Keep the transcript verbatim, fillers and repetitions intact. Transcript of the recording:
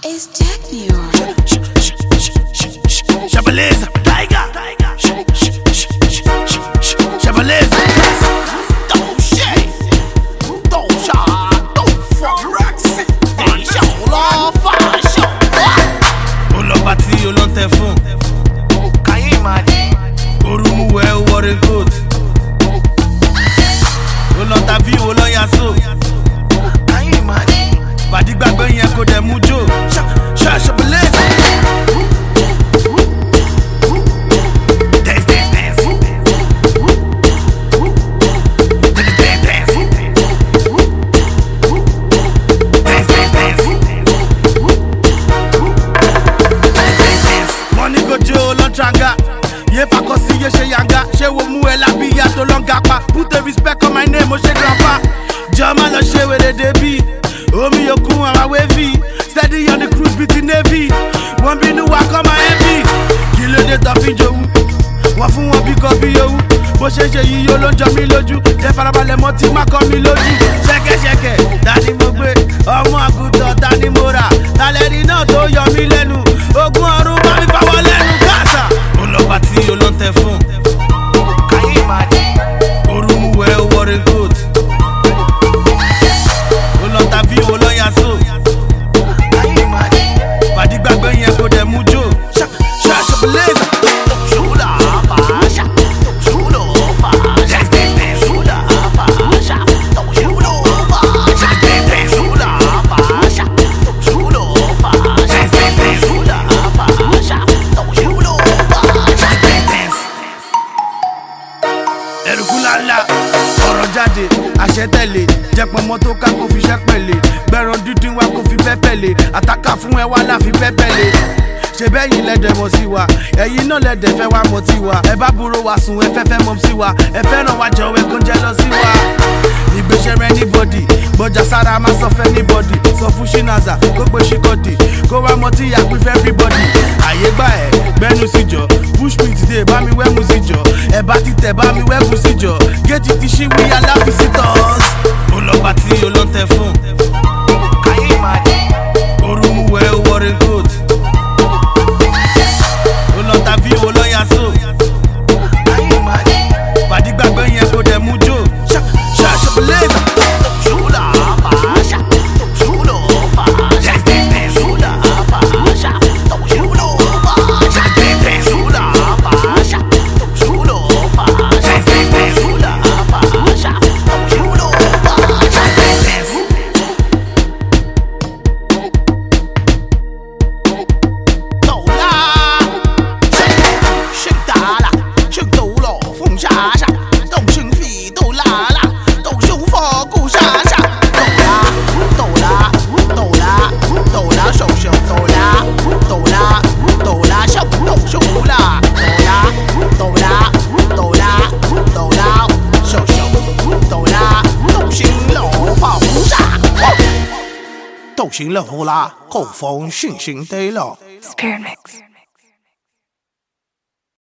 It's Technior. Shabaleza, Tiger. Shabaleza, don't shake, don't shot, don't fuck Roxy. Fashion, love fashion. Olobati olonte fun. Can you imagine? Orumu well worry good. Olonta vi oloya so. Can you imagine? Badi gbagbe yen ko de mu jo. Shabaleza. Ye fakosi ye she yanga, she wo mu e la biya to longa pa. Put a respect on my name, o she grandpa. Jama lo she we de debi. Omi yokun ara wavy. Steady on the cruise beating navy. One be nu wa come my envy. Kilo de to fin jowu. Wọ́n fún wọn bí kò bí yòówù. Bó ṣe ṣe yìí yóò ló ń jọ mí lójú. Jẹ́ farabalẹ̀ mọ́ tí má kọ́ mi lójú. Ṣẹ́kẹ́ṣẹkẹ̀, ta ni mo gbé? Ọmọ àgùntàn ta ni mo rà? Tàlẹ́rì náà tó yọ mí lẹ́nu. Ogún ọ̀run bá mi fáwọ́ lẹ́nu káàsà. Olọ́ba tí olóńtẹ fún. Can you imagine? Orúmú wẹ̀ ó wọrí gold. Olọ́ta bí olóya so. Can you imagine? Bàdí gbàgbé yẹn kò dẹ̀ mú jò. Shabaleza. Erukulala, ọ̀rọ̀ jáde, àṣẹ tẹ̀lé, jẹpọ̀ mọ́tò ká kó fi ṣẹ́ pẹ̀lẹ́, gbẹ̀rún dídín wa kó fi pẹ́pẹ́lẹ́, àtàkà fún ẹ wá láfi pẹ́pẹ́lẹ́. Ṣé bẹ́yìn lẹ́dẹ̀ mọ̀ sí wa, ẹ̀yin náà lẹ́dẹ̀ fẹ́ wá mọ̀ sí wa, ẹ bá burú wa sùn ẹ fẹ́ fẹ́ mọ̀ sí wa, ẹ fẹ́ràn wa jọ ẹ kó jẹ́ lọ sí wa. Ìgbésẹ̀ rẹ anybody, gbọ́jà sára máa sọ fẹ́ anybody, sọ fún Shinaza kó pé ṣíkọ́dì, kó wá mọ tí ìyá pín fẹ́ everybody. Àyè gbà ẹ̀ gbẹ́nu síjọ, push me today bá mi wẹ́mu síjọ, ẹ̀ bá ti tẹ̀ bá mi wẹ́mu síjọ, géètì ti ṣí wí yálà visitors. Olọ́ba tí olóńtẹ fún. Can you imagine? Orúmú wẹ̀ ó wọrí gold. Olọ́ta bí olóya so. Can you imagine? Bàdí gbàgbé yẹn kò dẹ̀ mú jò. Shabaleza.斗型了呼啦，口风讯讯对了。 Spirit Mix.